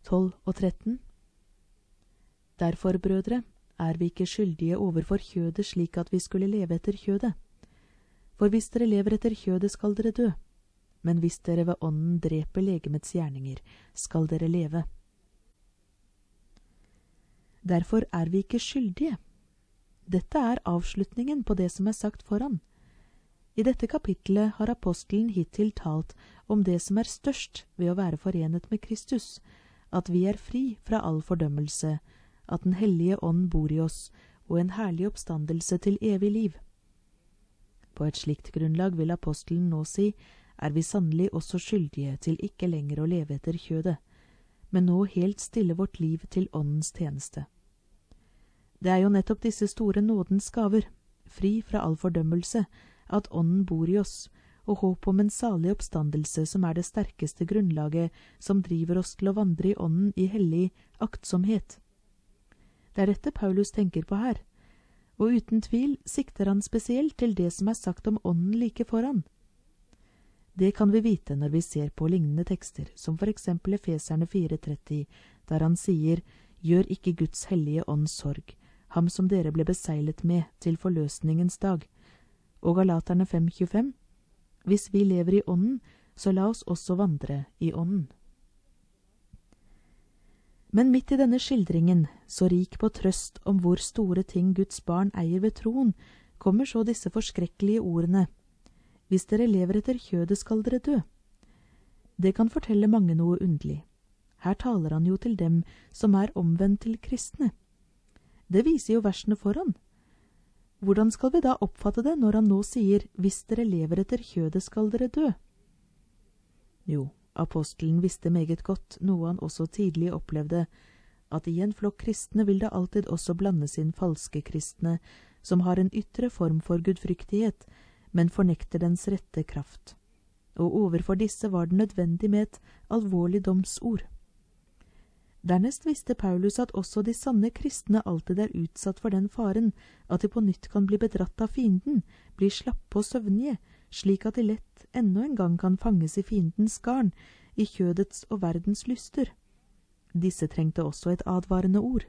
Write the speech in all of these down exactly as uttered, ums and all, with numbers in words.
tolv og tretten. Derfor, brødre, er vi ikke skyldige overfor kjødet slik at vi skulle leve etter kjødet. For hvis dere lever etter kjødet, skal dere dø. Men hvis dere ved ånden dreper legemets gjerninger, skal dere leve. Derfor er vi ikke skyldige. Dette er avslutningen på det som er sagt foran. I dette kapitlet har apostelen hittil talt om det som er størst ved å være forenet med Kristus, at vi er fri fra all fordømmelse, at den hellige ånd bor i oss, og en herlig oppstandelse til evig liv. På et slikt grunnlag vil apostelen nå si, er vi sannelig også skyldige til ikke lenger å leve etter kjødet, men nå helt stille vårt liv til åndens tjeneste. Det er jo nettopp disse store nådens gaver, fri fra all fordømmelse, at ånden bor i oss, og håp om en salig oppstandelse som er det sterkeste grunnlaget som driver oss til å vandre i ånden i hellig aktsomhet. Det er dette Paulus tenker på her, og uten tvil sikter han spesielt til det som er sagt om ånden like foran. Det kan vi vite når vi ser på lignende tekster, som for eksempel Efeserne fire tretti, der han sier, «Gjør ikke Guds hellige ånds sorg, ham som dere ble beseglet med til forløsningens dag», og Galaterne fem tjuefem, «Hvis vi lever i ånden, så la oss også vandre i ånden». Men midt i denne skildringen, så rik på trøst om hvor store ting Guds barn eier ved troen, kommer så disse forskrekkelige ordene. Hvis dere lever etter kjødet, skal dere dø. Det kan fortelle mange noe underlig. Her taler han jo til dem som er omvendt til kristne. Det viser jo versene foran. Hvordan skal vi da oppfatte det når han nå sier, hvis dere lever etter kjødet, skal dere dø? Jo, apostelen visste meget godt, noe han også tidlig opplevde, at i en flokk kristne vil det alltid også blandes inn falske kristne, som har en ytre form for gudfryktighet, men fornekter dens rette kraft. Og overfor disse var det nødvendig med et alvorlig domsord. Dernest visste Paulus at også de sanne kristne alltid er utsatt for den faren at de på nytt kan bli bedratt av fienden, bli slappe og søvnige, slik at de lett ennå en gang kan fanges i fiendens garn, i kjødets og verdens lyster. Disse trengte også et advarende ord.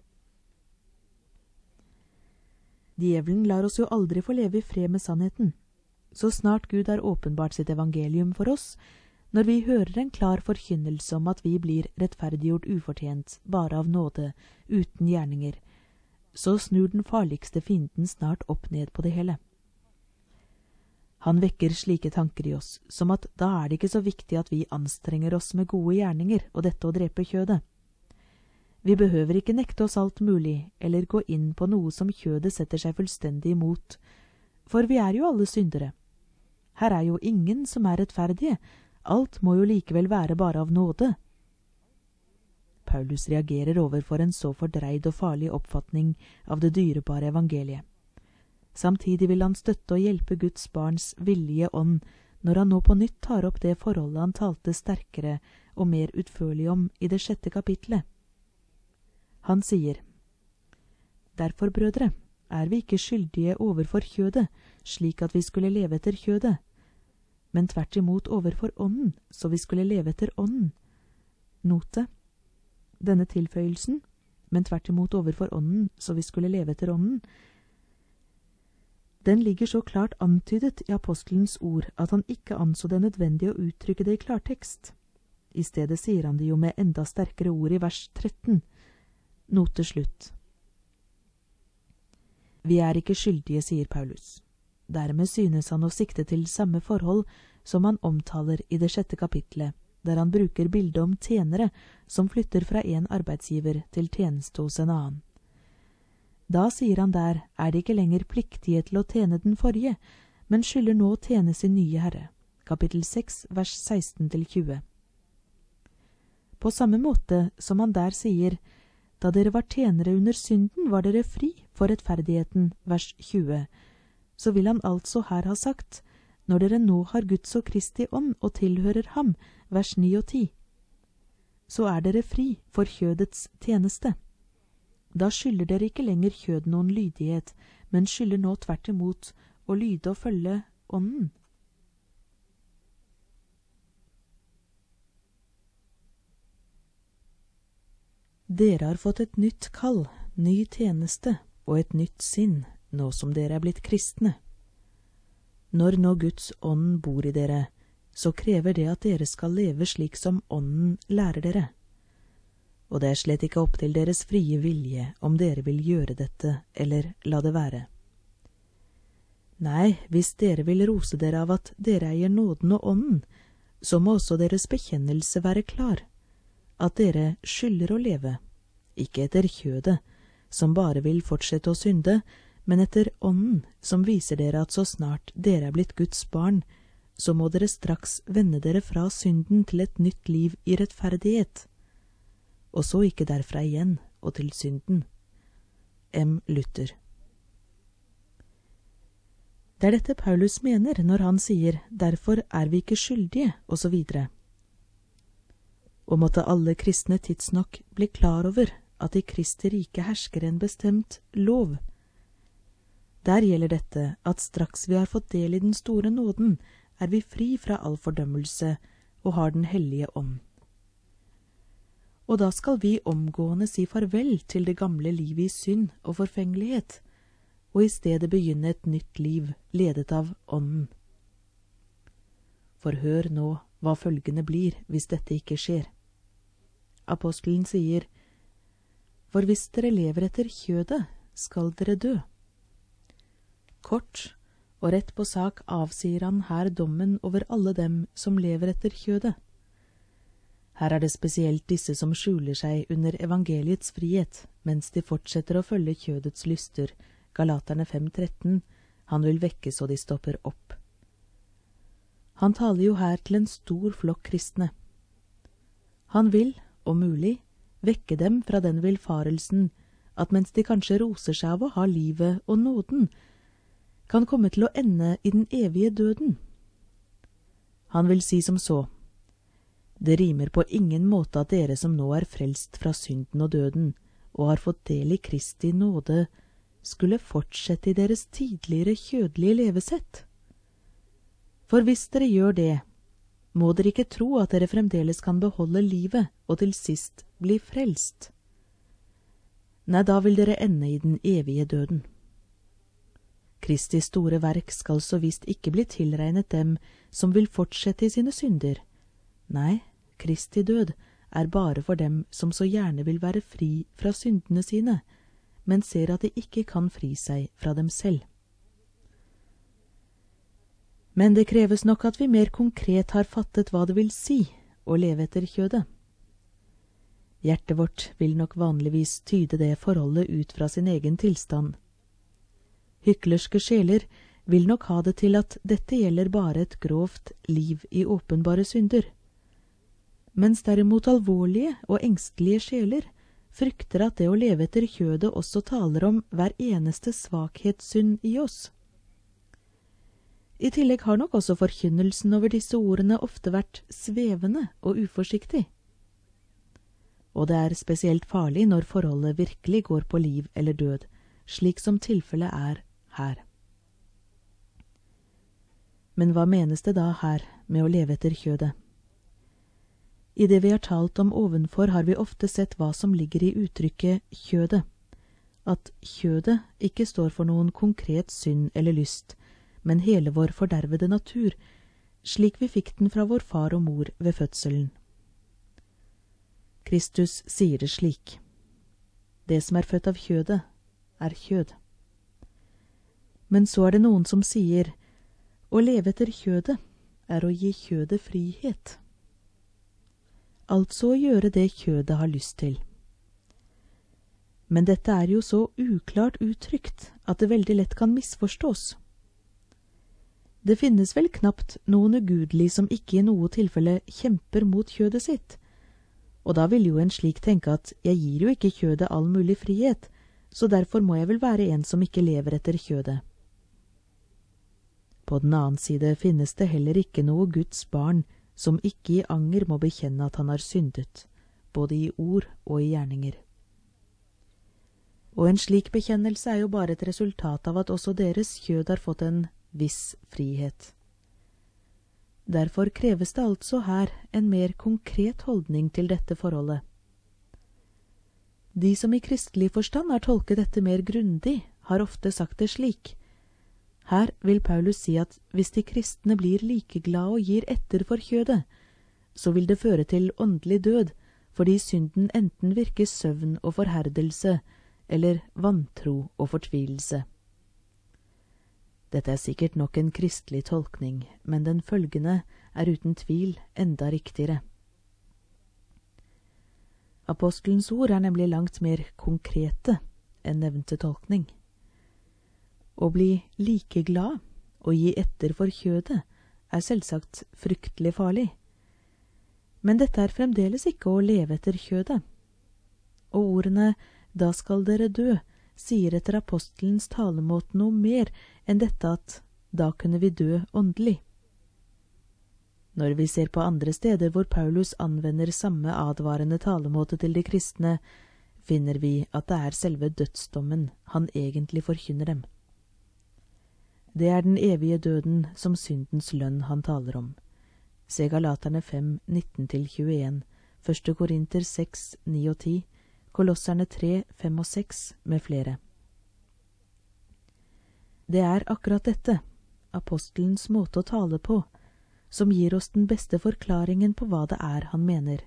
Djevelen lar oss jo aldri få leve i fred med sannheten. Så snart Gud har åpenbart sitt evangelium for oss, når vi hører en klar forkynnelse om at vi blir rettferdiggjort ufortjent, bare av nåde, uten gjerninger, så snur den farligste fienden snart opp ned på det hele. Han vekker slike tanker i oss, som at da er det ikke så viktig at vi anstrenger oss med gode gjerninger og dette å drepe kjødet. Vi behøver ikke nekte oss alt mulig, eller gå inn på noe som kjødet setter seg fullstendig imot, for vi er jo alle syndere. Her er jo ingen som er rettferdige, alt må jo likevel være bare av nåde. Paulus reagerer overfor en så fordreid og farlig oppfatning av det dyrebare evangeliet. Samtidig vil han støtte og hjelpe Guds barns villige ånd, når han nå på nytt tar opp det forholdet han talte sterkere og mer utførlig om i det sjette kapitlet. Han sier, «Derfor, brødre, er vi ikke skyldige overfor kjødet, slik at vi skulle leve etter kjødet, men tvert imot overfor ånden, så vi skulle leve etter ånden.» Note, denne tilføyelsen, men tvert imot overfor ånden, så vi skulle leve etter ånden, den ligger så klart antydet i apostelens ord at han ikke anså det nødvendig å uttrykke det i klartekst. I stedet sier han det jo med enda sterkere ord i vers tretten. Note slutt. Vi er ikke skyldige, sier Paulus. Dermed synes han å sikte til samme forhold som han omtaler i det sjette kapitlet, der han bruker bildet om tjenere som flytter fra en arbeidsgiver til tjeneste hos en annen. Da sier han der, er de ikke lenger pliktige til å tjene den forrige, men skylder nå å tjene sin nye herre. Kapittel seks, vers seksten til tjue. På samme måte som han der sier, da dere var tjenere under synden, var dere fri for rettferdigheten, vers tjue, så vil han altså her ha sagt, når dere nå har Guds og Kristi ånd og tilhører ham, vers ni og ti, så er dere fri for kjødets tjeneste. Da skylder dere ikke lenger kjød noen lydighet, men skylder nå tvert imot å lyde og følge ånden. dere har fått et nytt kall, ny tjeneste og et nytt sinn, nå som dere er blitt kristne. Når nå Guds ånd bor i dere, så krever det at dere skal leve slik som ånden lærer dere. Og det er slett ikke opp til deres frie vilje om dere vil gjøre dette eller la det være. Nei, hvis dere vil rose dere av at dere eier nåden og ånden, så må også deres bekjennelse være klar, at dere skylder å leve, ikke etter kjødet, som bare vil fortsette å synde, men etter ånden, som viser dere at så snart dere er blitt Guds barn, så må dere straks vende dere fra synden til et nytt liv i rettferdighet, og så ikke derfra igjen og til synden. M. Luther. Det er dette Paulus mener når han sier, derfor er vi ikke skyldige, og så videre. Og måtte alle kristne tidsnok bli klar over at i Kristi rike hersker en bestemt lov. Der gjelder dette at straks vi har fått del i den store nåden, er vi fri fra all fordømmelse og har den hellige ånd. Og da skal vi omgående si farvel til det gamle livet i synd og forfengelighet, og i stedet begynne et nytt liv ledet av ånden. For hør nå hva følgende blir hvis dette ikke skjer. Apostelen sier, for hvis dere lever etter kjødet, skal dere dø. Kort og rett på sak avsier han her dommen over alle dem som lever etter kjødet. Her er det spesielt disse som skjuler seg under evangeliets frihet, mens de fortsetter å følge kjødets lyster, Galaterne fem tretten, han vil vekke så de stopper opp. Han taler jo her til en stor flokk kristne. Han vil, om mulig, vekke dem fra den villfarelsen at mens de kanskje roser seg av å ha livet og nåden, kan komme til å ende i den evige døden. Han vil si som så, det rimer på ingen måte at dere som nå er frelst fra synden og døden, og har fått del i Kristi nåde, skulle fortsette i deres tidligere kjødelige levesett. For hvis dere gjør det, må dere ikke tro at dere fremdeles kan beholde livet og til sist bli frelst. Nei, da vil dere ende i den evige døden. Kristi store verk skal så visst ikke bli tilregnet dem som vil fortsette i sine synder. Nei, Kristi død er bare for dem som så gjerne vil være fri fra syndene sine, men ser at de ikke kan fri seg fra dem selv. Men det kreves nok at vi mer konkret har fattet hva det vil si å leve etter kjødet. Hjertet vårt vil nok vanligvis tyde det forholdet ut fra sin egen tilstand. Hyklerske sjeler vil nok ha det til at dette gjelder bare et grovt liv i åpenbare synder, mens derimot alvorlige og engstelige sjeler frykter at det å leve etter kjødet også taler om hver eneste svakhetssynd i oss. I tillegg har nok også forkynnelsen over disse ordene ofte vært svevende og uforsiktig. Og det er spesielt farlig når forholdet virkelig går på liv eller død, slik som tilfellet er her. Men hva menes det da her med å leve etter kjødet? I det vi har talt om ovenfor har vi ofte sett hva som ligger i uttrykket kjødet, at kjødet ikke står for noen konkret synd eller lyst, men hele vår fordervede natur, slik vi fikk den fra vår far og mor ved fødselen. Kristus sier det slik, det som er født av kjødet, er kjød. Men så er det noen som sier, å leve etter kjødet er å gi kjødet frihet. Altså å gjøre det kjødet har lyst til. Men dette er jo så uklart uttrykt at det veldig lett kan misforstås. Det finnes vel knapt noen ugudelig som ikke i noe tilfelle kjemper mot kjødet sitt, og da vil jo en slik tenke at jeg gir jo ikke kjødet all mulig frihet, så derfor må jeg vel være en som ikke lever etter kjødet. På den annen side finnes det heller ikke noe Guds barn som ikke i anger må bekjenne at han har syndet, både i ord og i gjerninger. Og en slik bekjennelse er jo bare et resultat av at også deres kjød har fått en viss frihet. Derfor kreves det altså her en mer konkret holdning til dette forholdet. De som i kristelig forstand har tolket dette mer grundig, har ofte sagt det slik. Her vil Paulus si at hvis de kristne blir likeglade og gir etter for kjødet, så vil det føre til åndelig død, fordi synden enten virker søvn og forherdelse, eller vantro og fortvilelse. Dette er sikkert nok en kristelig tolkning, men den følgende er uten tvil enda riktigere. Apostelens ord er nemlig langt mer konkrete enn nevnte tolkning. Å bli likeglad og gi etter for kjødet er selvsagt fryktelig farlig. Men dette er fremdeles ikke å leve etter kjødet. Og ordene «da skal dere dø» sier etter apostelens talemåte noe mer enn dette at «da kunne vi dø åndelig». Når vi ser på andre steder hvor Paulus anvender samme advarende talemåte til de kristne, finner vi at det er selve dødsdommen han egentlig forkynner dem. Det er den evige døden som syndens lønn han taler om. Se Galaterne fem, nitten til tjueen, første Korinter seks, ni og ti, Kolosserne tre, fem og seks med flere. Det er akkurat dette, apostelens måte å tale på, som gir oss den beste forklaringen på hva det er han mener.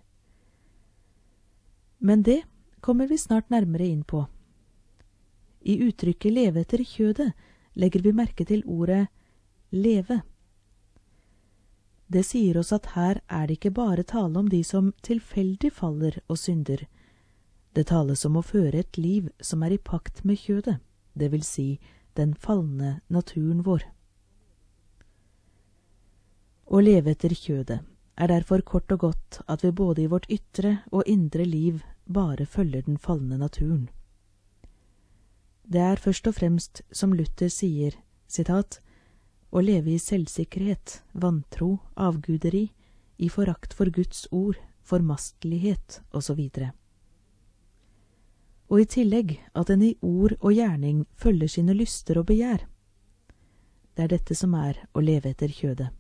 Men det kommer vi snart nærmere inn på. I uttrykket leve etter kjødet legger vi merke til ordet leve. Det sier oss at her er det ikke bare tale om de som tilfeldig faller og synder. Det tales om å føre et liv som er i pakt med kjødet, det vil si den falne naturen vår. Å leve etter kjødet er derfor kort og godt at vi både i vårt ytre og indre liv bare følger den falne naturen. Det er først og fremst, som Luther sier, sitat, å leve i selvsikkerhet, vantro, avguderi, i forakt for Guds ord, formastelighet og så videre. Og i tillegg at en i ord og gjerning følger sine lyster og begjær. Det er dette som er å leve etter kjødet.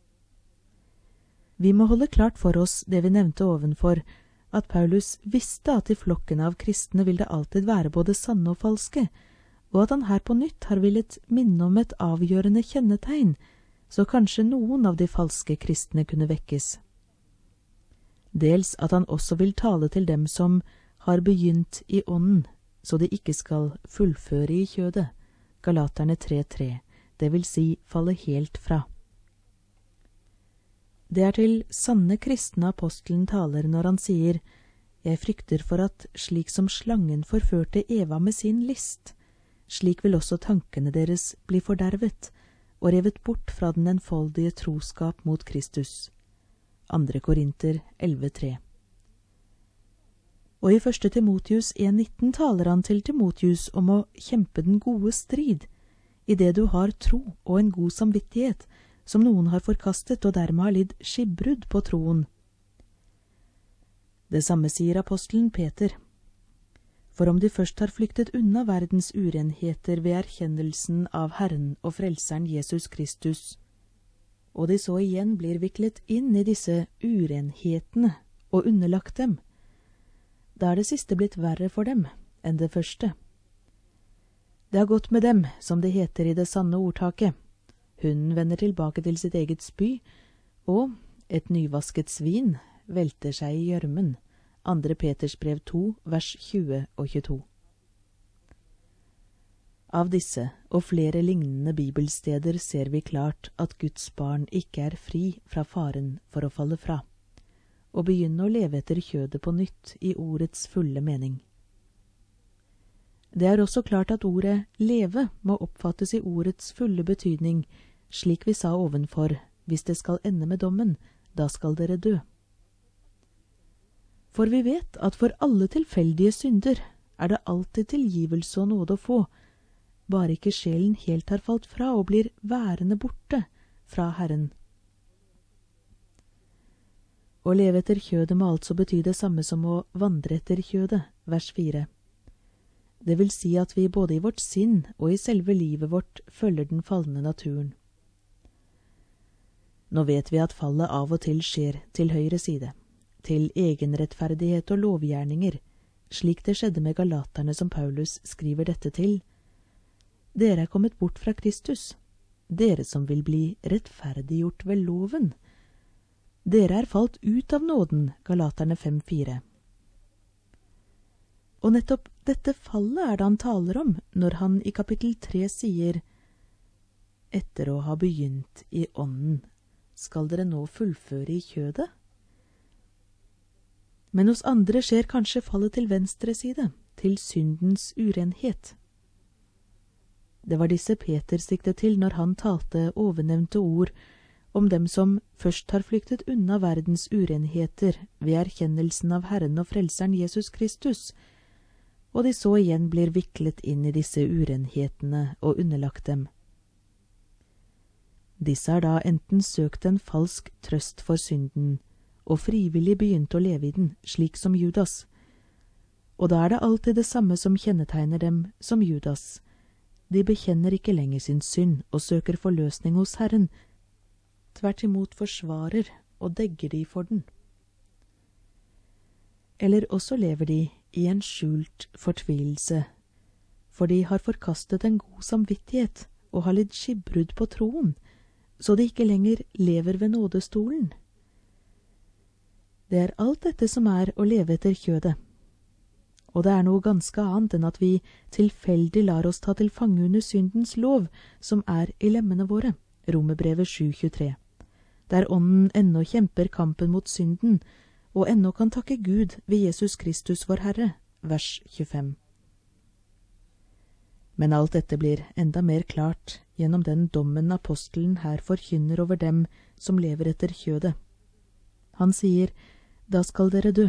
Vi må holde klart for oss det vi nevnte ovenfor, at Paulus visste at i flokken av kristne vil det alltid være både sanne og falske, og at han her på nytt har villet minne om et avgjørende kjennetegn, så kanskje noen av de falske kristne kunne vekkes. Dels at han også vil tale til dem som har begynt i ånden, så de ikke skal fullføre i kjødet, Galaterne tre tre, det vil si falle helt fra. Det er til sanne kristne apostelen taler når han sier, «Jeg frykter for at slik som slangen forførte Eva med sin list, slik vil også tankene deres bli fordervet og revet bort fra den enfoldige troskap mot Kristus.» andre Korinter elleve tre. Og i første Timotius en nitten taler han til Timotius om å kjempe den gode strid, i det du har tro og en god samvittighet, som noen har forkastet og dermed har lidd skibbrud på troen. Det samme sier apostelen Peter. For om de først har flyktet unna verdens urenheter ved erkjennelsen av Herren og Frelseren Jesus Kristus, og de så igjen blir viklet inn i disse urenhetene og underlagt dem, da er det siste blitt verre for dem enn det første. Det har gått med dem, som det heter i det sanne ordtaket. Hunden vender tilbake til sitt eget spy, og et nyvasket svin velter seg i gjørmen. andre Peters brev to, vers tjue og tjueto. Av disse og flere lignende bibelsteder ser vi klart at Guds barn ikke er fri fra faren for å falle fra, og begynne å leve etter kjødet på nytt i ordets fulle mening. Det er også klart at ordet leve må oppfattes i ordets fulle betydning, slik vi sa ovenfor, hvis det skal ende med dommen, da skal dere dø. For vi vet at for alle tilfeldige synder er det alltid tilgivelse og nåde å få, bare ikke sjelen helt har falt fra og blir værende borte fra Herren. Å leve etter kjødet må altså bety det samme som å vandre etter kjødet, vers fire. Det vil si at vi både i vårt sinn og i selve livet vårt følger den falne naturen. Nå vet vi at fallet av og til skjer til høyre side, til egenrettferdighet og lovgjerninger, slik det skjedde med galaterne som Paulus skriver dette til. Dere er kommet bort fra Kristus, dere som vil bli rettferdiggjort ved loven. Dere er falt ut av nåden, Galaterne fem fire. Og nettopp dette fallet er det han taler om når han i kapittel tre sier: etter å ha begynt i ånden, skal dere nå fullføre i kjødet? Men hos andre skjer kanskje fallet til venstre side, til syndens urenhet. Det var disse Peter siktet til når han talte ovennevnte ord om dem som først har flyktet unna verdens urenheter ved erkjennelsen av Herren og Frelseren Jesus Kristus, og de så igjen blir viklet inn i disse urenhetene og underlagt dem. Disse har da enten søkt en falsk trøst for synden, og frivillig begynt å leve i den, slik som Judas. Og da er det alltid det samme som kjennetegner dem som Judas. De bekjenner ikke lenger sin synd og søker forløsning hos Herren. Tvert imot forsvarer og degger de for den. Eller også lever de i en skjult fortvilelse, for de har forkastet en god samvittighet og har litt skipbrudd på troen, så de ikke lenger lever ved nådestolen. Det er alt dette som er å leve etter kjødet. Og det er noe ganske annet enn at vi tilfeldig lar oss ta til fange under syndens lov, som er i lemmene våre, Romerbrevet sju tjuetre, der ånden ennå kjemper kampen mot synden, og ennå kan takke Gud ved Jesus Kristus vår Herre, vers tjuefem. Men alt dette blir enda mer klart gjennom den dommen apostelen her forkynner over dem som lever etter kjødet. Han sier, da skal dere dø.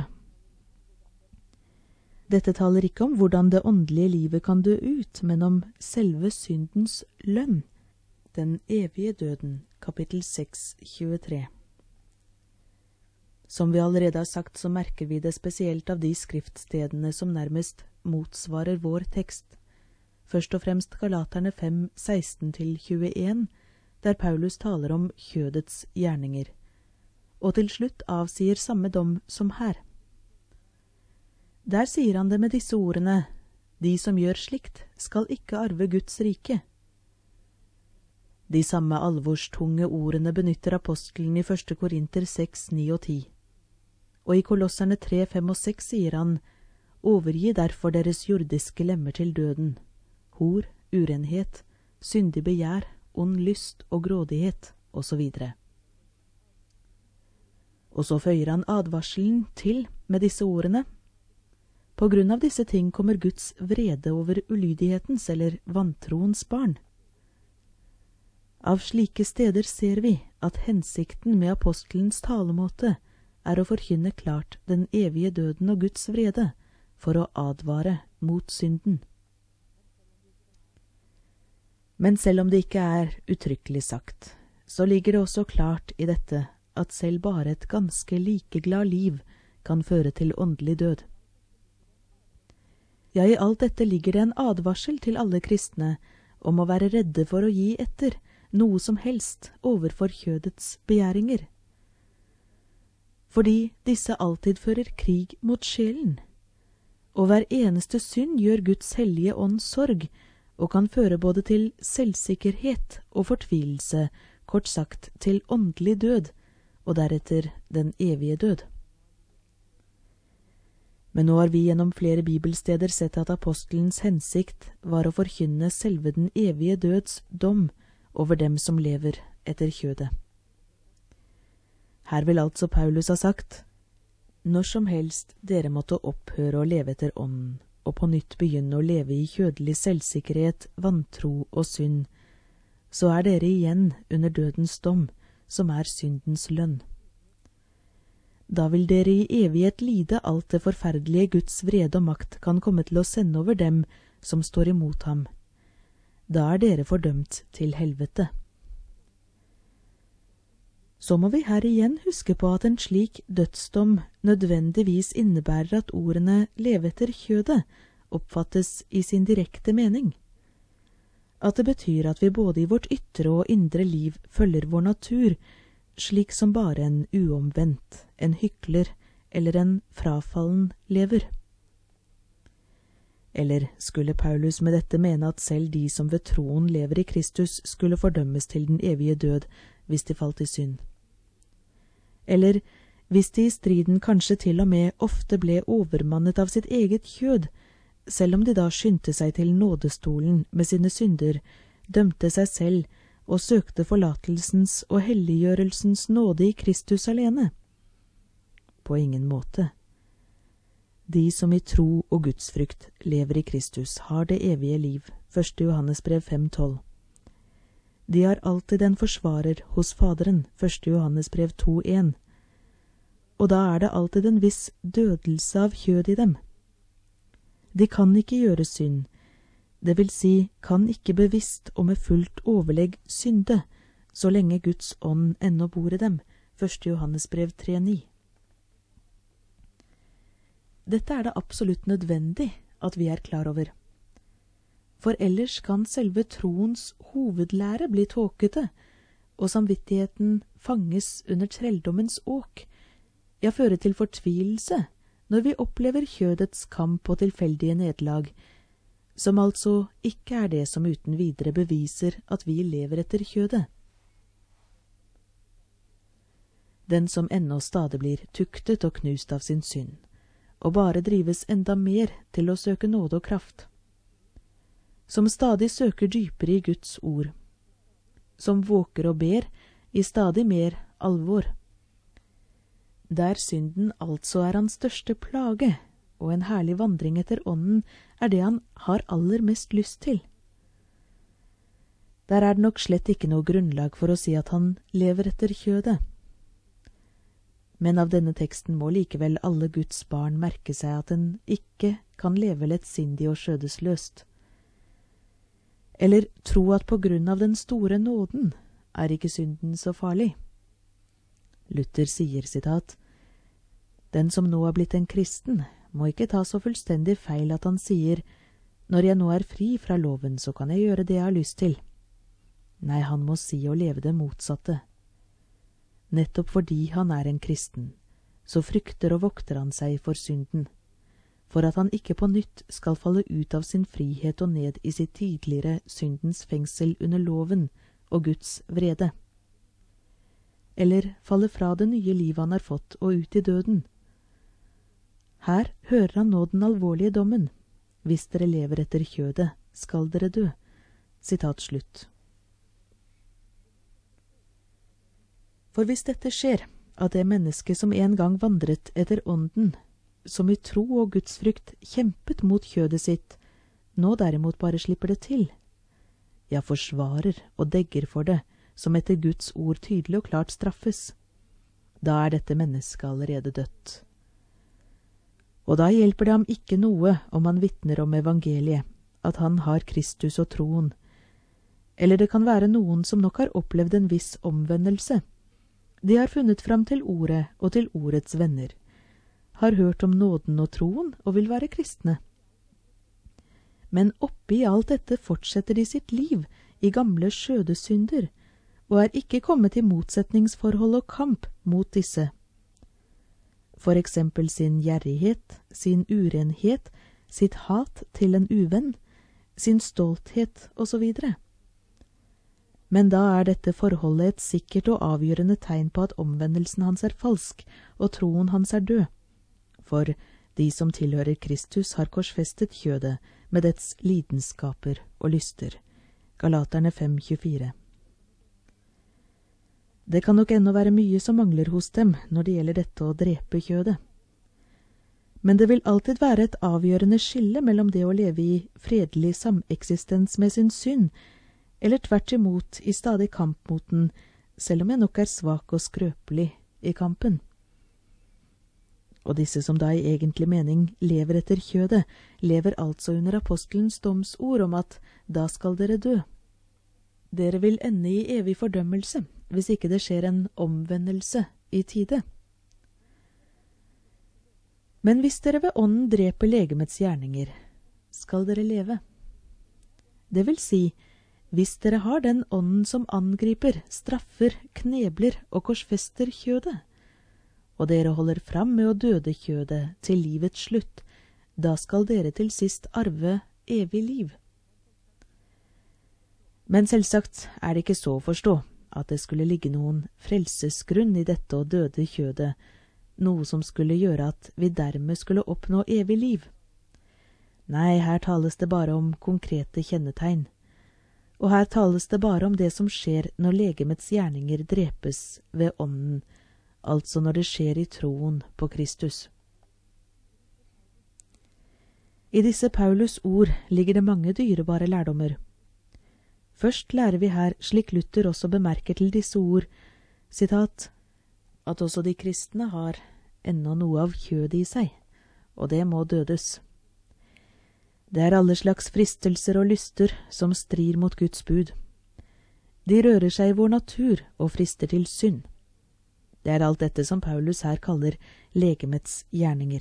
Dette taler ikke om hvordan det åndelige livet kan dø ut, men om selve syndens lønn, den evige døden, kapittel seks tjuetre. Som vi allerede har sagt, så merker vi det spesielt av de skriftstedene som nærmest motsvarer vår tekst. Først og fremst Galaterne fem seksten til tjueen, der Paulus taler om kjødets gjerninger, og til slutt avsier samme dom som her. Der sier han det med disse ordene, de som gjør slikt, skal ikke arve Guds rike. De samme alvorstunge ordene benytter apostelen i første Korinter seks ni og ti. Og i Kolosserne tre fem og seks sier han, overgi derfor deres jordiske lemmer til døden, hor, urenhet, syndig begjær, ond lyst og grådighet, og så videre. Og så føyer han advarselen til med disse ordene. På grunn av disse ting kommer Guds vrede over ulydighetens eller vantroens barn. Av slike steder ser vi at hensikten med apostelens talemåte er å forkynne klart den evige døden og Guds vrede for å advare mot synden. Men selv om det ikke er uttrykkelig sagt, så ligger det også klart i dette at selv bare et ganske likeglad liv kan føre til åndelig død. Ja, i alt dette ligger det en advarsel til alle kristne om å være redde for å gi etter noe som helst overfor kjødets begjæringer. Fordi disse alltid fører krig mot sjelen, og hver eneste synd gjør Guds hellige ånd sorg, og kan føre både til selvsikkerhet og fortvilelse, kort sagt til åndelig død, og deretter den evige død. Men nå har vi gjennom flere bibelsteder sett at apostelens hensikt var å forkynne selve den evige døds dom over dem som lever etter kjødet. Her vil altså Paulus ha sagt, når som helst dere måtte opphøre å leve etter ånden, og på nytt begynne å leve i kjødelig selvsikkerhet, vantro og synd, så er dere igjen under dødens dom, som er syndens lønn. Da vil dere i evighet lide alt det forferdelige Guds vrede og makt kan komme til å sende over dem som står imot ham. Da er dere fordømt til helvete. Så må vi her igjen huske på at en slik dødsdom nødvendigvis innebærer at ordene leve etter kjødet oppfattes i sin direkte mening. At det betyr at vi både i vårt ytre og indre liv følger vår natur, slik som bare en uomvendt, en hykler eller en frafallen lever. Eller skulle Paulus med dette mene at selv de som ved troen lever i Kristus skulle fordømmes til den evige død hvis de falt i synd? Eller hvis de i striden kanskje til og med ofte ble overmannet av sitt eget kjød, selv om de da skyndte seg til nådestolen med sine synder, dømte seg selv og søkte forlatelsens og helliggjørelsens nåde i Kristus alene? På ingen måte. De som i tro og gudsfrykt lever i Kristus har det evige liv. første Johannes brev fem tolv. De har alltid en forsvarer hos Faderen. første Johannes brev to en. Og da er det alltid en viss dødelse av kjød i dem. De kan ikke gjøre synd, det vil si kan ikke bevisst og med fullt overlegg synde, så lenge Guds ånd ennå bor i dem. første Johannes brev tre ni. Dette er det absolutt nødvendig at vi er klar over. For ellers kan selve troens hovedlære bli tåkete, og samvittigheten fanges under trelldommens åk, ja, føre til fortvilelse når vi opplever kjødets kamp og tilfeldige nederlag, som altså ikke er det som uten videre beviser at vi lever etter kjødet. Den som ennå stadig blir tuktet og knust av sin synd, og bare drives enda mer til å søke nåde og kraft, som stadig søker dypere i Guds ord, som våker og ber i stadig mer alvor, der synden altså er hans største plage, og en herlig vandring etter ånden er det han har aller mest lyst til. Der er det nok slett ikke noe grunnlag for å si at han lever etter kjødet. Men av denne teksten må likevel alle Guds barn merke seg at en ikke kan leve lettsindig og skjødesløst. Eller tro at på grunn av den store nåden er ikke synden så farlig. Luther sier, sitat, «Den som nå er blitt en kristen, må ikke ta så fullstendig feil at han sier, når jeg nå er fri fra loven, så kan jeg gjøre det jeg har lyst til. Nei, han må si og leve det motsatte. Nettopp fordi han er en kristen, så frykter og vokter han seg for synden, for at han ikke på nytt skal falle ut av sin frihet og ned i sitt tidligere syndens fengsel under loven og Guds vrede. Eller falle fra det nye livet han har fått og ut i døden. Her hører han nå den alvorlige dommen. Hvis dere lever etter kjødet, skal dere dø. Sitat slutt. For hvis dette skjer, at det menneske som en gang vandret etter ånden, som i tro og gudsfrykt kjempet mot kjødet sitt, nå derimot bare slipper det til, ja, forsvarer og degger for det, som etter Guds ord tydelig og klart straffes, da er dette mennesket allerede dødt. Og da hjelper det ham ikke noe om han vitner om evangeliet, at han har Kristus og troen, eller det kan være noen som nok har opplevd en viss omvendelse. De har funnet fram til ordet og til ordets venner, har hørt om nåden og troen og vil være kristne. Men oppi alt dette fortsetter de sitt liv i gamle skjødesynder, og er ikke kommet i motsetningsforhold og kamp mot disse. For eksempel sin gjerrighet, sin urenhet, sitt hat til en uvenn, sin stolthet og så videre. Men da er dette forholdet et sikkert og avgjørende tegn på at omvendelsen hans er falsk, og troen hans er død. For de som tilhører Kristus har korsfestet kjødet med dets lidenskaper og lyster. Galaterne fem tjuefire. Det kan nok ennå være mye som mangler hos dem når det gjelder dette å drepe kjødet. Men det vil alltid være et avgjørende skille mellom det å leve i fredelig sameksistens med sin synd, eller tvert imot i stadig kamp mot den, selv om jeg nok er svak og skrøpelig i kampen. Og disse som da i egentlig mening lever etter kjødet, lever altså under apostelens domsord om at da skal dere dø. Dere vil ende i evig fordømmelse, hvis ikke det skjer en omvendelse i tide. Men hvis dere ved ånden dreper legemets gjerninger, skal dere leve. Det vil si, hvis dere har den ånden som angriper, straffer, knebler og korsfester kjødet, og dere holder fram med å døde kjødet til livets slutt, da skal dere til sist arve evig liv. Men selvsagt er det ikke så å forstå at det skulle ligge noen frelsesgrunn i dette å døde kjødet, noe som skulle gjøre at vi dermed skulle oppnå evig liv. Nei, her tales det bare om konkrete kjennetegn. Og her tales det bare om det som skjer når legemets gjerninger drepes ved ånden, altså når det skjer i troen på Kristus. I disse Paulus ord ligger det mange dyrebare lærdommer. Først lærer vi her, slik Luther også bemerker til disse ord, sitat, at også de kristne har ennå noe av kjødet i seg, og det må dødes. Det er alle slags fristelser og lyster som strir mot Guds bud. De rører seg i vår natur og frister til synd. Det er alt dette som Paulus her kaller legemets gjerninger.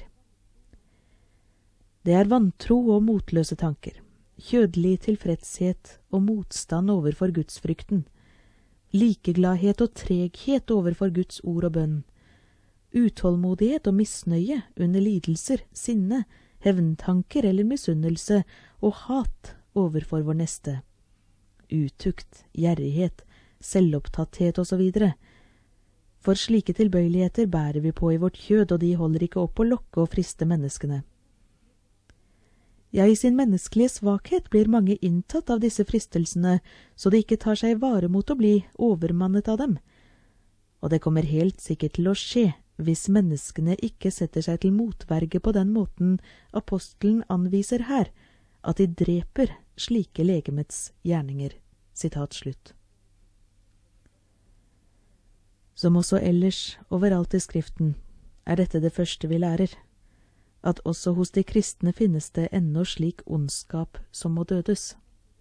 Det er vantro og motløse tanker, kjødelig tilfredshet og motstand overfor gudsfrykten, likegladhet og treghet overfor Guds ord og bønn, utålmodighet og misnøye under lidelser, sinne, hevntanker eller misunnelse og hat overfor vår neste, utukt, gjerrighet, selvopptatthet og så videre. For slike tilbøyeligheter bærer vi på i vårt kjød, og de holder ikke opp å lokke og friste menneskene. Ja, i sin menneskelige svakhet blir mange inntatt av disse fristelsene, så de ikke tar seg vare mot å bli overmannet av dem. Og det kommer helt sikkert til å skje, hvis menneskene ikke setter seg til motverge på den måten apostelen anviser her, at de dreper slike legemets gjerninger. Sitat slutt. Som også ellers overalt i Skriften er dette det første vi lærer, at også hos de kristne finnes det ennå slik ondskap som må dødes.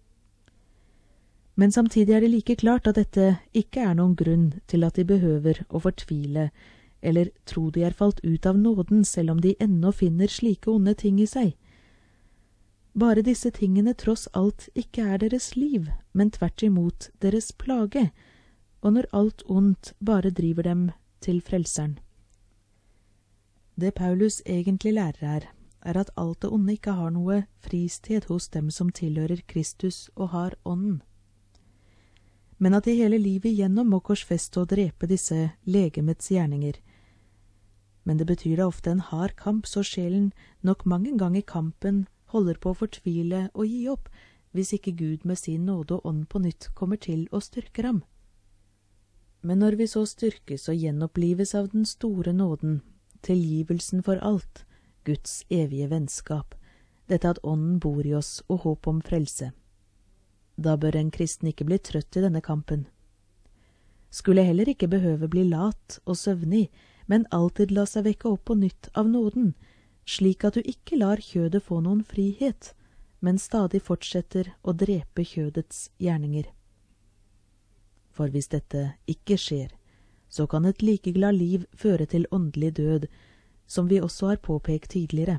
Men samtidig er det like klart at dette ikke er noen grunn til at de behøver å fortvile eller tro de er falt ut av nåden, selv om de ennå finner slike onde ting i seg. Bare disse tingene tross alt ikke er deres liv, men tvert imot deres plage, og når alt ondt bare driver dem til frelseren. Det Paulus egentlig lærer her, er at alt det onde ikke har noe fristed hos dem som tilhører Kristus og har ånden. Men at de hele livet igjennom må korsfeste og drepe disse legemets gjerninger. Men det betyr da ofte en hard kamp, så sjelen nok mange ganger i kampen holder på å fortvile og gi opp, hvis ikke Gud med sin nåde og ånd på nytt kommer til å styrke ham. Men når vi så styrkes og gjenopplives av den store nåden, tilgivelsen for alt, Guds evige vennskap, dette at ånden bor i oss og håp om frelse, da bør en kristen ikke bli trøtt i denne kampen. Skulle heller ikke behøve bli lat og søvnig, men alltid la seg vekke opp på nytt av nåden, slik at du ikke lar kjødet få noen frihet, men stadig fortsetter å drepe kjødets gjerninger. For hvis dette ikke skjer, så kan et likeglad liv føre til åndelig død, som vi også har påpekt tidligere.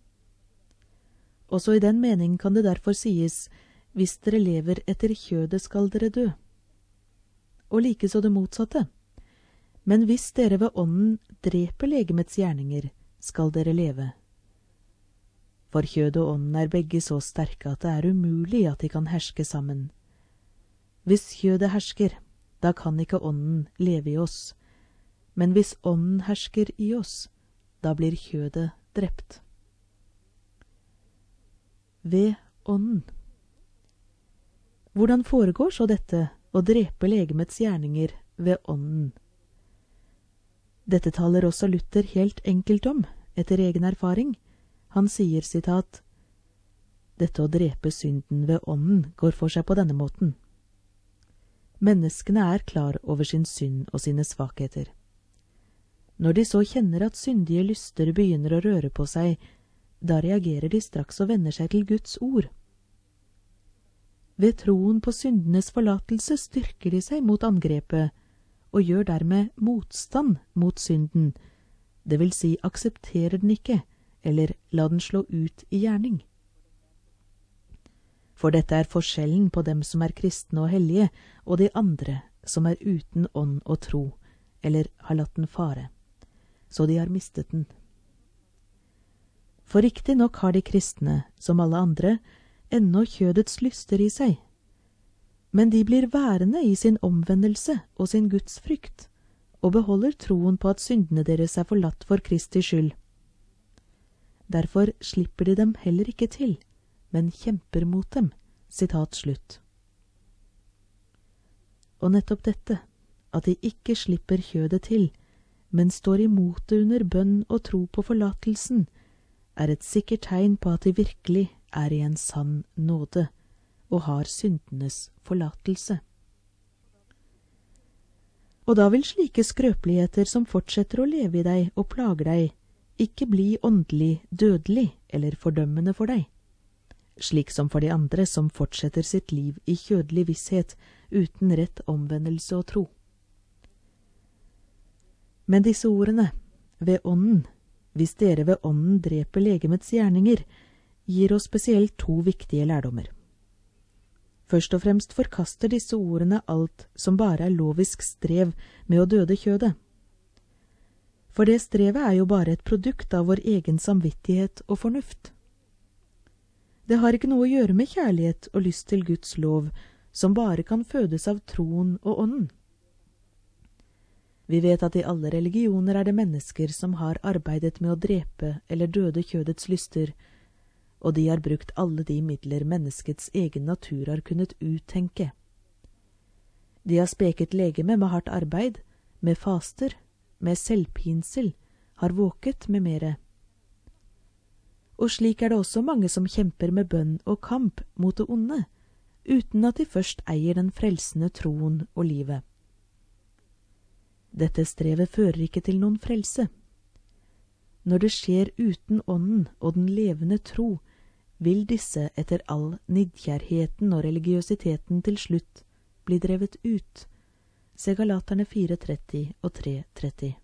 Også i den mening kan det derfor sies, hvis dere lever etter kjødet skal dere dø. Og likeså det motsatte. Men hvis dere ved ånden dreper legemets gjerninger, skal dere leve. For kjød og ånden er begge så sterke at det er umulig at de kan herske sammen. Hvis kjødet hersker, da kan ikke ånden leve i oss. Men hvis ånden hersker i oss, da blir kjødet drept. Ved ånden. Hvordan foregår så dette å drepe legemets gjerninger ved ånden? Dette taler også Luther helt enkelt om, etter egen erfaring. Han sier, sitat, «Dette å drepe synden ved ånden går for seg på denne måten. Menneskene er klar over sin synd og sine svakheter. Når de så kjenner at syndige lyster begynner å røre på seg, da reagerer de straks og vender seg til Guds ord. Ved troen på syndenes forlatelse styrker de seg mot angrepet, og gjør dermed motstand mot synden, det vil si aksepterer den ikke, eller la den slå ut i gjerning. For dette er forskjellen på dem som er kristne og hellige, og de andre som er uten ånd og tro, eller har latt den fare, så de har mistet den. For riktig nok har de kristne, som alle andre, ennå kjødets lyster i seg. Men de blir værende i sin omvendelse og sin Guds frykt, og beholder troen på at syndene deres er forlatt for Kristi skyld. Derfor slipper de dem heller ikke til, men kjemper mot dem. Sitat slutt. Og nettopp dette, at de ikke slipper kjødet til, men står imot det under bønn og tro på forlatelsen, er et sikkert tegn på at de virkelig er i en sann nåde, og har syndenes forlatelse. Og da vil slike skrøpeligheter som fortsetter å leve i deg og plager deg, ikke bli åndelig dødelig eller fordømmende for deg, slik som for de andre som fortsetter sitt liv i kjødelig visshet uten rett omvendelse og tro. Men disse ordene, ved ånden, hvis dere ved ånden dreper legemets gjerninger, gir oss spesielt to viktige lærdommer. Først og fremst forkaster disse ordene alt som bare er lovisk strev med å døde kjødet. For det strevet er jo bare et produkt av vår egen samvittighet og fornuft. Det har ikke noe å gjøre med kjærlighet og lyst til Guds lov, som bare kan fødes av troen og ånden. Vi vet at i alle religioner er det mennesker som har arbeidet med å drepe eller døde kjødets lyster, og de har brukt alle de midler menneskets egen natur har kunnet uttenke. De har speket legeme med hardt arbeid, med faster, med selvpinsel, har våket med mere. Og slik er det også mange som kjemper med bønn og kamp mot det onde, uten at de først eier den frelsende troen og livet. Dette strevet fører ikke til noen frelse. Når det skjer uten ånden og den levende tro, vil disse etter all nidkjærheten og religiøsiteten til slutt bli drevet ut. Se Galaterne fire tretti og tre tretti.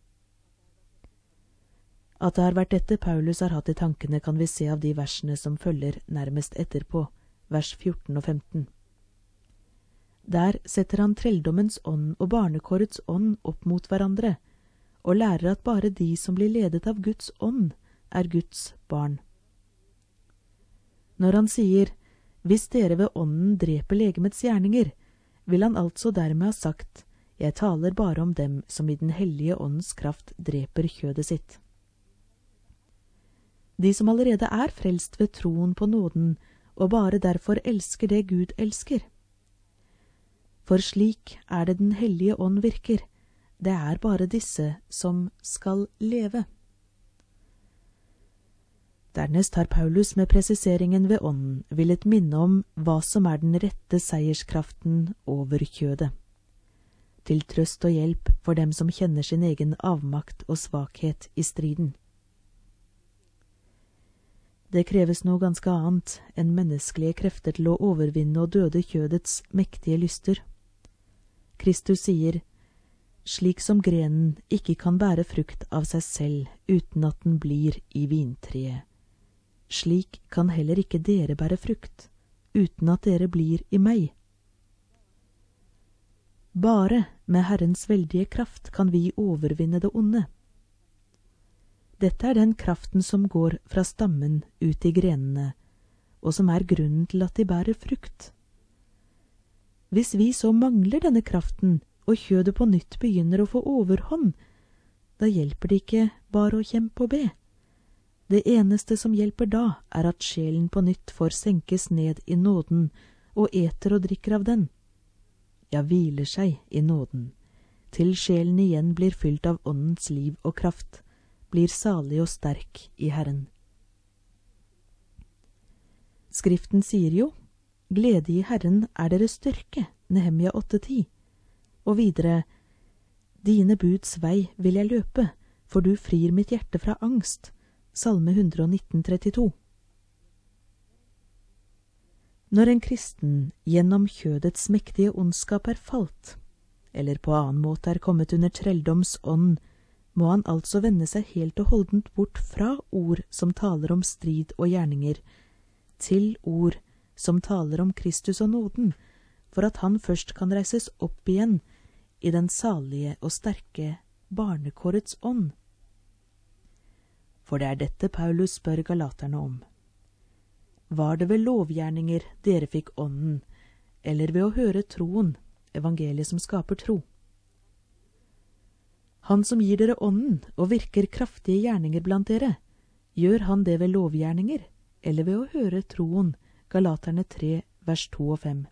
At det har vært dette Paulus har hatt i tankene, kan vi se av de versene som følger nærmest etterpå, vers fjorten og femten. Der setter han trelldommens ånd og barnekårets ånd opp mot hverandre, og lærer at bare de som blir ledet av Guds ånd, er Guds barn. Når han sier, hvis dere ved ånden dreper legemets gjerninger, vil han altså dermed ha sagt, jeg taler bare om dem som i den hellige åndens kraft dreper kjødet sitt. De som allerede er frelst ved troen på nåden, og bare derfor elsker det Gud elsker. For slik er det den hellige ånd virker, det er bare disse som skal leve. Dernest har Paulus med presiseringen ved ånden villet minne om hva som er den rette seierskraften over kjødet. Til trøst og hjelp for dem som kjenner sin egen avmakt og svakhet i striden. Det kreves noe ganske annet enn menneskelige krefter til å overvinne og døde kjødets mektige lyster. Kristus sier, slik som grenen ikke kan bære frukt av seg selv uten at den blir i vintreet, slik kan heller ikke dere bære frukt uten at dere blir i meg. Bare med Herrens veldige kraft kan vi overvinne det onde. Dette er den kraften som går fra stammen ut i grenene, og som er grunnen til at de bærer frukt. Hvis vi så mangler denne kraften, og kjødet på nytt begynner å få overhånd, da hjelper det ikke bare å kjempe og be. Det eneste som hjelper da, er at sjelen på nytt får senkes ned i nåden, og eter og drikker av den. Ja, hviler seg i nåden, til sjelen igjen blir fylt av åndens liv og kraft, blir salig og sterk i Herren. Skriften sier jo, glede i Herren er deres styrke, Nehemia åtte ti, og videre, dine buds vei vil jeg løpe, for du frir mitt hjerte fra angst, Salme one nineteen trettito. Når en kristen gjennom kjødets mektige ondskap er falt, eller på annen måte er kommet under trelldoms ånd, må han altså vende seg helt og holdent bort fra ord som taler om strid og gjerninger, til ord som taler om Kristus og nåden, for at han først kan reises opp igjen i den salige og sterke barnekårets ånd. For det er dette Paulus spør galaterne om. Var det ved lovgjerninger dere fikk ånden, eller ved å høre troen, evangeliet som skaper tro? Han som gir dere ånden og virker kraftige gjerninger blant dere, gjør han det ved lovgjerninger, eller ved å høre troen, Galaterne tre, vers to og fem.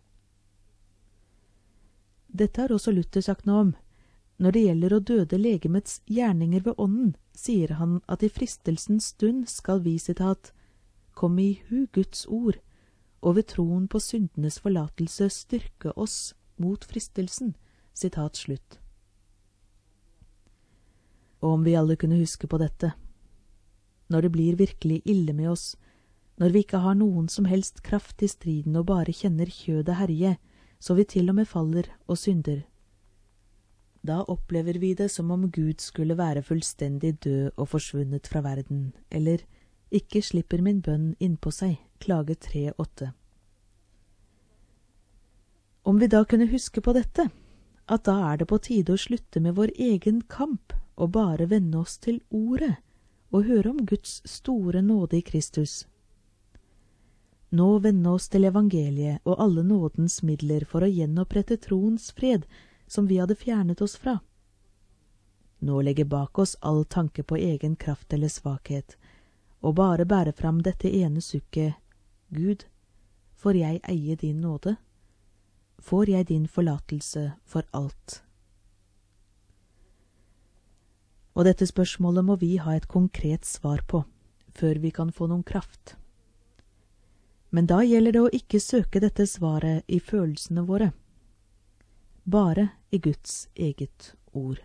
Dette har også Luther sagt noe om. Når det gjelder å døde legemets gjerninger ved ånden, sier han at i fristelsens stund skal vi, sitat, komme i hu Guds ord, og ved troen på syndenes forlatelse styrke oss mot fristelsen, sitat slutt. Og om vi alle kunne huske på dette, når det blir virkelig ille med oss, når vi ikke har noen som helst kraft i striden og bare kjenner kjødet herje, så vi til og med faller og synder. Da opplever vi det som om Gud skulle være fullstendig død og forsvunnet fra verden, eller ikke slipper min bønn innpå seg, klage tre åtte. Om vi da kunne huske på dette, at da er det på tide å slutte med vår egen kamp og bare vende oss til ordet og høre om Guds store nåde i Kristus. Nå vende oss til evangeliet og alle nådens midler for å gjenopprette troens fred som vi hadde fjernet oss fra. Nå legge bak oss all tanke på egen kraft eller svakhet, og bare bære fram dette ene sukket: Gud, får jeg eie din nåde? Får jeg din forlatelse for alt? Og dette spørsmålet må vi ha et konkret svar på, før vi kan få noen kraft. Men da gjelder det å ikke søke dette svaret i følelsene våre, bare i Guds eget ord.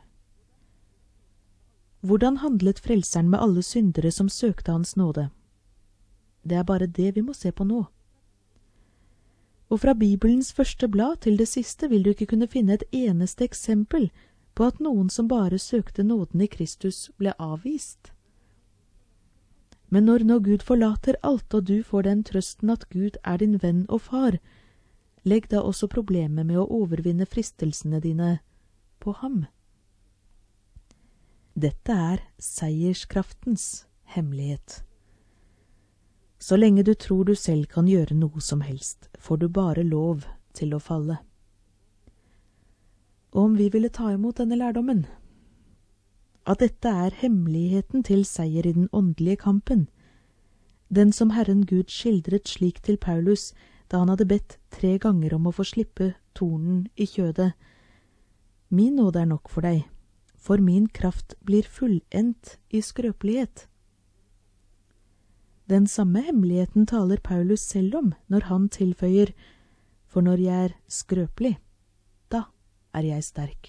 Hvordan handlet frelseren med alle syndere som søkte hans nåde? Det er bare det vi må se på nå. Og fra Bibelens første blad til det siste vil du ikke kunne finne et eneste eksempel på at noen som bare søkte nåden i Kristus ble avvist. Men når nå Gud forlater alt, og du får den trøsten at Gud er din venn og far, legg da også problemet med å overvinne fristelsene dine på ham. Dette er seierskraftens hemmelighet. Så lenge du tror du selv kan gjøre noe som helst, får du bare lov til å falle. Og om vi ville ta imot denne lærdommen, at dette er hemmeligheten til seier i den åndelige kampen, den som Herren Gud skildret slik til Paulus da han hadde bedt tre ganger om å få slippe tornen i kjødet: Min nåde er nok for deg, for min kraft blir fullendt i skrøpelighet. Den samme hemmeligheten taler Paulus selv om når han tilføyer: For når jeg er skrøpelig, da er jeg sterk.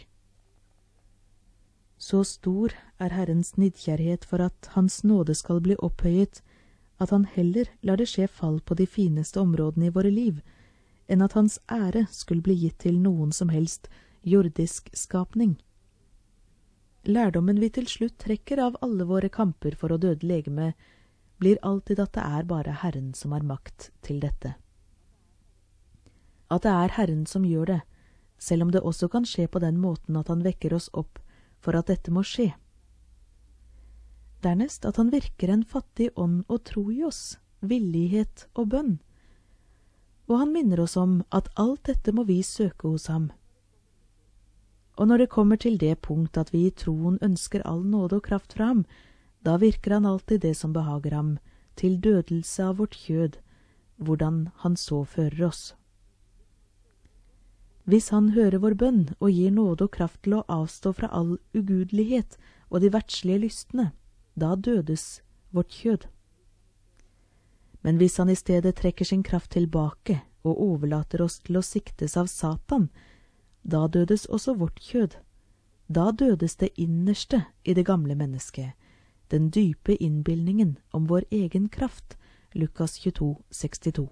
Så stor er Herrens nidkjærhet for at hans nåde skal bli opphøyet, at han heller lar det skje fall på de fineste områdene i våre liv, enn at hans ære skulle bli gitt til noen som helst jordisk skapning. Lærdommen vi til slutt trekker av alle våre kamper for å døde legeme, blir alltid at det er bare Herren som har makt til dette. At det er Herren som gjør det, selv om det også kan skje på den måten at han vekker oss opp for at dette må skje. Dernest at han virker en fattig ånd og tro i oss, villighet og bønn. Og han minner oss om at alt dette må vi søke hos ham. Og når det kommer til det punkt at vi i troen ønsker all nåde og kraft fra ham, da virker han alltid det som behager ham, til dødelse av vårt kjød, hvordan han så fører oss. Hvis han hører vår bønn og gir nåde og kraft til å avstå fra all ugudelighet og de verdslige lystne, da dødes vårt kjød. Men hvis han i stedet trekker sin kraft tilbake og overlater oss til å siktes av Satan, da dødes også vårt kjød. Da dødes det innerste i det gamle mennesket, den dype innbildningen om vår egen kraft, Lukas tjueto sekstito.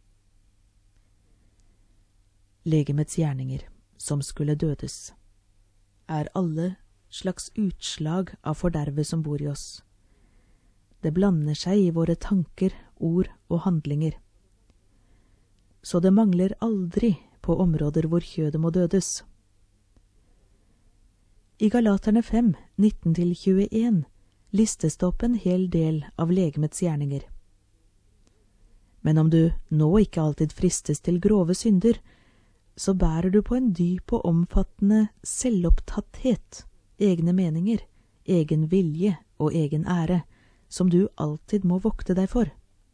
Legemets gjerninger, som skulle dødes, er alle slags utslag av fordervet som bor i oss. Det blander seg i våre tanker, ord og handlinger. Så det mangler aldri på områder hvor kjødet må dødes. I Galaterne fem, nitten til tjueen listes det opp en hel del av legemets gjerninger. Men om du nå ikke alltid fristes til grove synder, så bærer du på en dyp og omfattende selvopptatthet, egne meninger, egen vilje og egen ære, som du alltid må vokte deg for.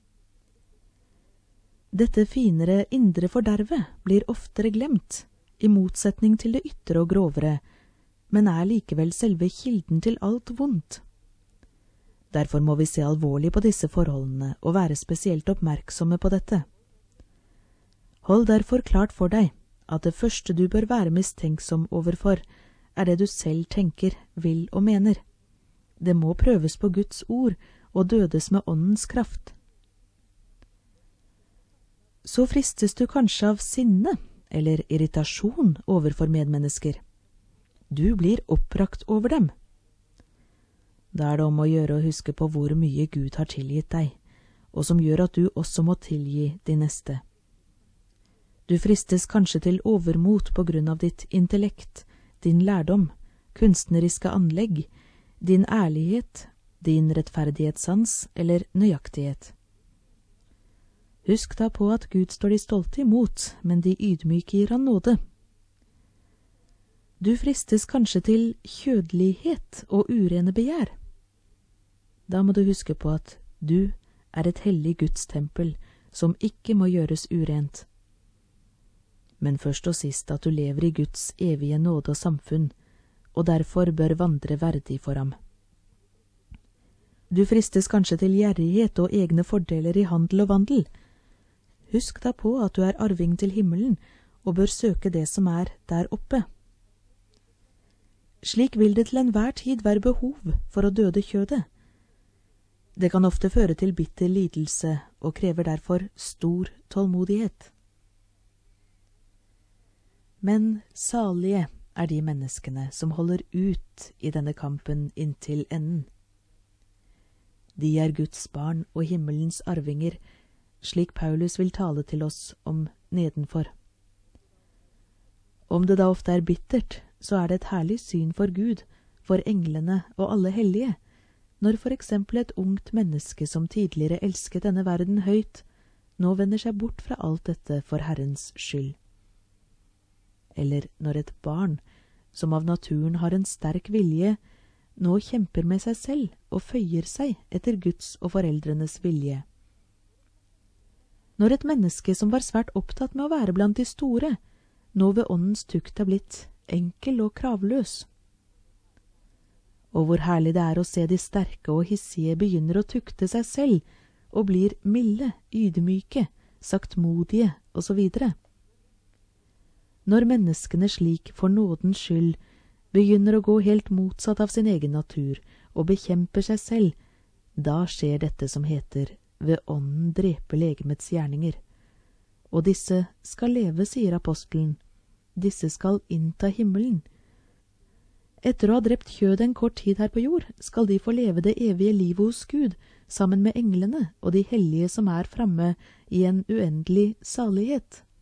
Dette finere indre fordervet blir oftere glemt, i motsetning til det ytre og grovere, men er likevel selve kilden til alt vondt. Derfor må vi se alvorlig på disse forholdene og være spesielt oppmerksomme på dette. Hold derfor klart for deg at det første du bør være mistenksom overfor, er det du selv tenker, vil og mener. Det må prøves på Guds ord og dødes med åndens kraft. Så fristes du kanskje av sinne eller irritasjon overfor medmennesker. Du blir oppbrakt over dem. Da er det om å gjøre å huske på hvor mye Gud har tilgitt deg, og som gjør at du også må tilgi de neste. Du fristes kanskje til overmot på grunn av ditt intellekt, din lærdom, kunstneriske anlegg, din ærlighet, din rettferdighetssans eller nøyaktighet. Husk da på at Gud står de stolte imot, men de ydmyke gir han nåde. Du fristes kanskje til kjødelighet og urene begjær. Da må du huske på at du er et hellig Guds tempel som ikke må gjøres urent. Men først og sist at du lever i Guds evige nåde og samfunn, og derfor bør vandre verdig for ham. Du fristes kanskje til gjerrighet og egne fordeler i handel og vandel. Husk da på at du er arving til himmelen, og bør søke det som er der oppe. Slik vil det til enhver tid være behov for å døde kjødet. Det kan ofte føre til bitter lidelse, og krever derfor stor tålmodighet. Men salige er de menneskene som holder ut i denne kampen inntil enden. De er Guds barn og himmelens arvinger, slik Paulus vil tale til oss om nedenfor. Om det da ofte er bittert, så er det et herlig syn for Gud, for englene og alle hellige, når for eksempel et ungt menneske som tidligere elsket denne verden høyt, nå vender seg bort fra alt dette for Herrens skyld. Eller når et barn, som av naturen har en sterk vilje, nå kjemper med seg selv og føyer seg etter Guds og foreldrenes vilje. Når et menneske som var svært opptatt med å være blant de store, nå ved åndens tukt er blitt enkel og kravløs. Og hvor herlig det er å se de sterke og hissige begynner å tukte seg selv, og blir milde, ydmyke, saktmodige og så videre. Når menneskene slik for nådens skyld begynner å gå helt motsatt av sin egen natur og bekjemper seg selv, da skjer dette som heter ved ånden drepe legemets gjerninger. Og disse skal leve, sier apostelen. Disse skal innta himmelen. Etter å ha drept kjødet en kort tid her på jord, skal de få leve det evige livet hos Gud, sammen med englene og de hellige som er framme i en uendelig salighet.